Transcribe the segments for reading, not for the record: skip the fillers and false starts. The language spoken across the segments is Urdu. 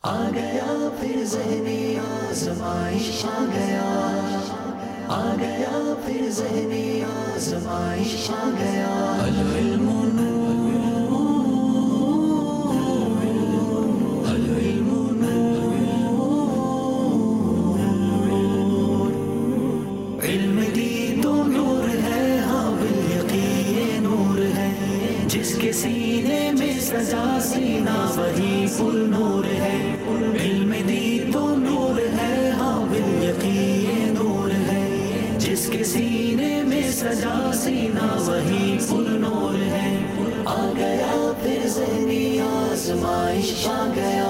آ گیا پھر ذہنی آزمائش آ گیا، آ گیا پھر ذہنی آزمائش آ گیا۔ العلم نور، العلم نور، علم دی تو نور ہے، ہاں بالیقین نور ہے، جس کے سینے میں سجا سینہ وہی پر نور ہے۔ علم دی تو نور ہے، ہاں بالیقین نور ہے، جس کے سینے میں سجا سینہ وہی پر نور ہے۔ آ گیا پھر ذہنی آزمائش آ گیا،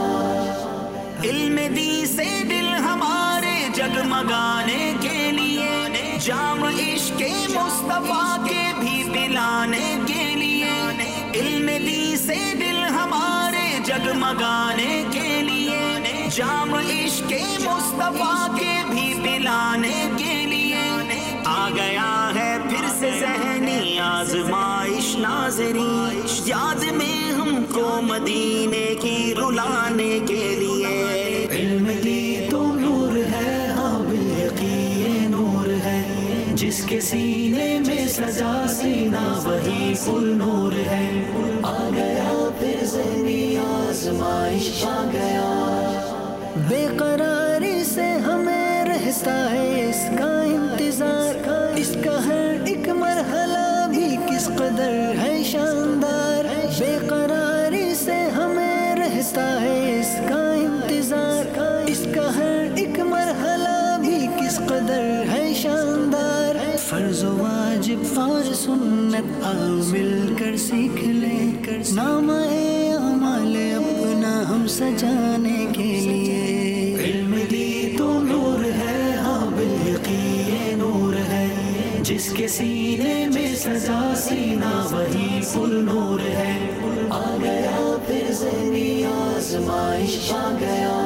علم دی سے دل ہمارے جگمگانے کے لیے، جام عشق مصطفیٰ کے بھی پلانے کے لیے، علم دی سے دل ہمارے جگمگانے کے لیے، جام عشق مصطفیٰ کے بھی پلانے کے لیے، آ گیا ہے پھر سے ذہنی آزمائش ناظرین، یاد میں ہم کو مدینے کی رلانے کے لیے۔ علم دی تو نور ہے، ہاں بالیقین نور ہے، جس کے سینے میں سجا سینہ وہی پر نور ہے۔ آ گیا پھر ذہنی آزمائش آ گیا، بے قراری سے ہمیں رہتا ہے اس کا انتظار، اس کا ہر ایک مرحلہ بھی کس قدر ہے شاندار، بے قراری سے ہمیں رہتا ہے اس کا انتظار، اس کا ہر ایک مرحلہ بھی کس قدر ہے شاندار۔ فرض و واجب اور سنت آؤ مل کر سیکھ لیں، نام اعمال اپنا ہم سجانے کے لیے۔ علم دی تو نور ہے، ہاں بالیقین نور ہے، جس کے سینے میں سجا سینہ وہی پر نور ہے۔ آ گیا پھر ذہنی آزمائش آ گیا،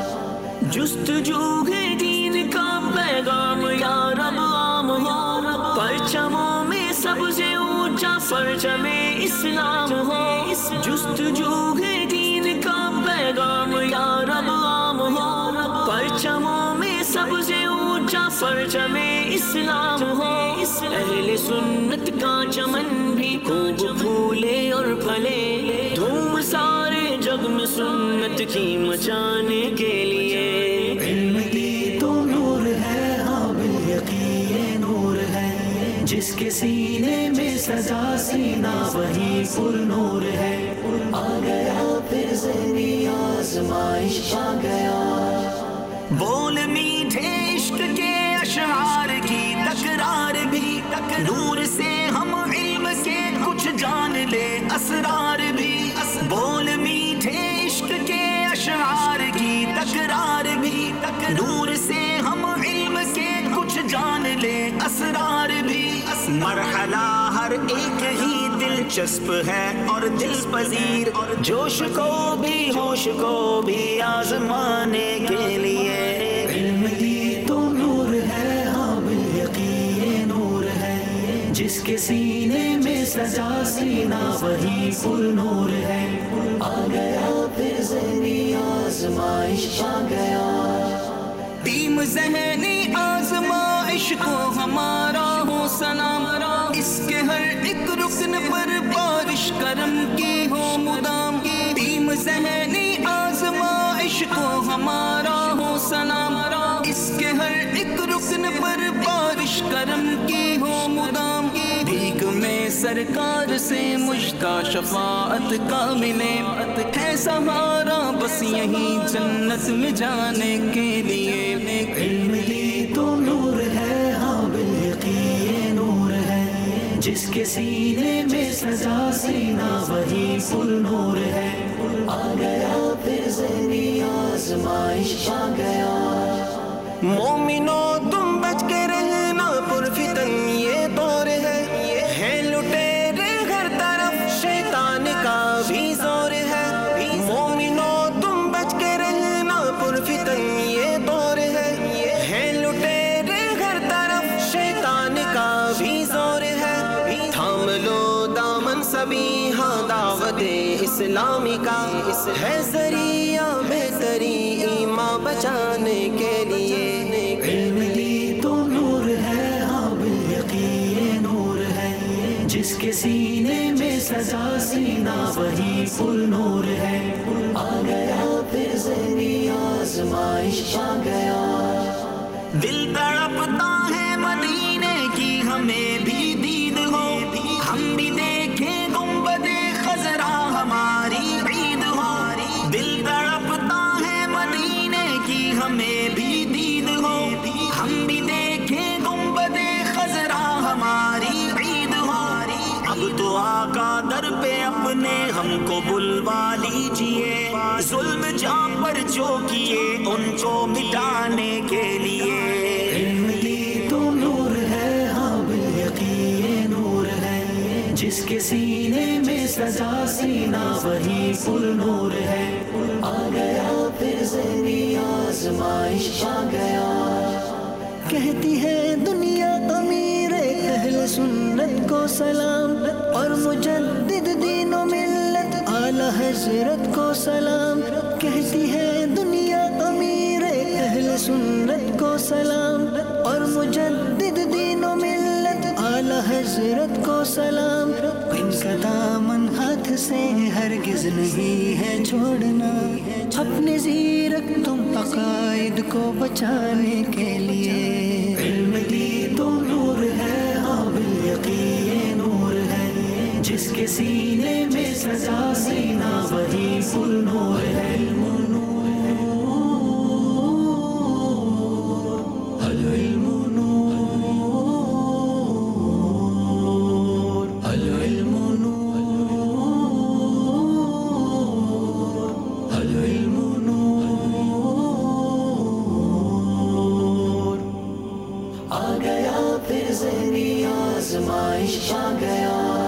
جستجو ہے دین کا پیغام یا رب عام ہو، پرچموں میں سب سے اونچا پرچم اسلام ہو، جستجو ہے دین کا پیغام یا رب عام ہو، پرچموں میں سب سے اونچا پرچم اسلام ہو، اہل سنت کا چمن بھی خوب پھولے اور پھلے، دھوم سارے جگ میں سنت کی مچانے کے لیے۔ علم دی تو نور ہے، ہاں بالیقین نور ہے، جس کے سینے میں سجا سینہ وہی پر نور ہے۔ آ گیا پھر ذہنی آزمائش آ گیا، بول میٹھے عشق کے اشعار کی تکرار بھی، نور سے ہم علم کے کچھ جان لے اسرار بھی، بول میٹھے عشق کے اشعار کی تکرار بھی، نور سے ہم علم کے کچھ جان لے اسرار بھی، مرحلہ ہر ایک ہی دلچسپ ہے اور دل پذیر، جوش کو بھی ہوش کو بھی آزمانے کے لیے۔ علم دی تو نور ہے، ہاں بالیقین نور ہے، جس کے سینے میں سجا سینہ وہی پر نور ہے۔ آ گیا پھر ذہنی آزمائش آ گیا، ٹیم ذہنی آزمائش کو ہمارا ہو سلام، اس کے ہر ایک رکن پر بارش کرم کی ہو مدام، ٹیم ذہنی آزمائش کو ہمارا ہو سلام، اس کے ہر ایک رکن پر بارش کرم کی ہو مدام، بھیگ میں سرکار سے مجھتا شفاعت کا ملے، ہے سہارا بس یہی جنت میں جانے کے لیے۔ علم دی تو نور ہے، ہاں بالیقین نور ہے، جس کے سینے میں سجا سینہ وہی پر نور ہے۔ آ گیا پھر ذہنی آزمائش آ گیا، مومنو تم بچ کے رہنا پرفتن یہ دور ہے لٹیرے ہر طرف شیطان کا بھی زور ہے، مومنو تم بچ کے رہنا پرفتن یہ دور ہے لٹیرے ہر طرف شیطان کا بھی زور ہے، تھام لو دامن سبھی ہاں دعوت اسلامی کا ہے ذریعہ بہتری بچانے کے لیے. علم دی تو نور ہے ہاں بالیقین نور ہے جس کے سینے میں سجا سینہ وہی پل نور ہے. آ گیا پھر ذہنی آزمائش آ گیا. دل تڑپتا ہے مدینے کی ہمیں بھی دید ہو ہم بھی دیکھیں گنبد خضرا ہماری عید ہو. دل تڑپتا ہے مدینے کی ہمیں بھی دید ہو ہم بھی دیکھیں گنبد خضرا ہماری عید ہو. اب تو آقا در پہ اپنے ہم کو بلوا لیجئے ظلم جہاں پر جو کیے ان کو مٹانے کے لیے. علم دی تو نور ہے ہاں بالیقین نور ہے جس کے سینے میں سجا سینہ وہی پل نور ہے. آ گیا پھر ذہنی آزمائش آ گیا. کہتی ہے دنیا امیر اہل سنت کو سلام اور مجدد دین و ملت اعلی حضرت کو سلام. کہتی ہے دنیا امیر اہل سنت کو سلام اور مجدد دین و ملت اعلی حضرت کو سلام. ان کا دامن ہاتھ سے ہرگز نہیں ہے چھوڑنا اپنے زیرک تم عقائد کو بچانے کے لیے. علم دی تو نور ہے ہاں بالیقین نور ہے جس کے سینے میں سجا سینہ وہی پل نور ہے. العلم نور العلم نور العلم نور. آ گیا پھر ذہنی آزمائش آ گیا.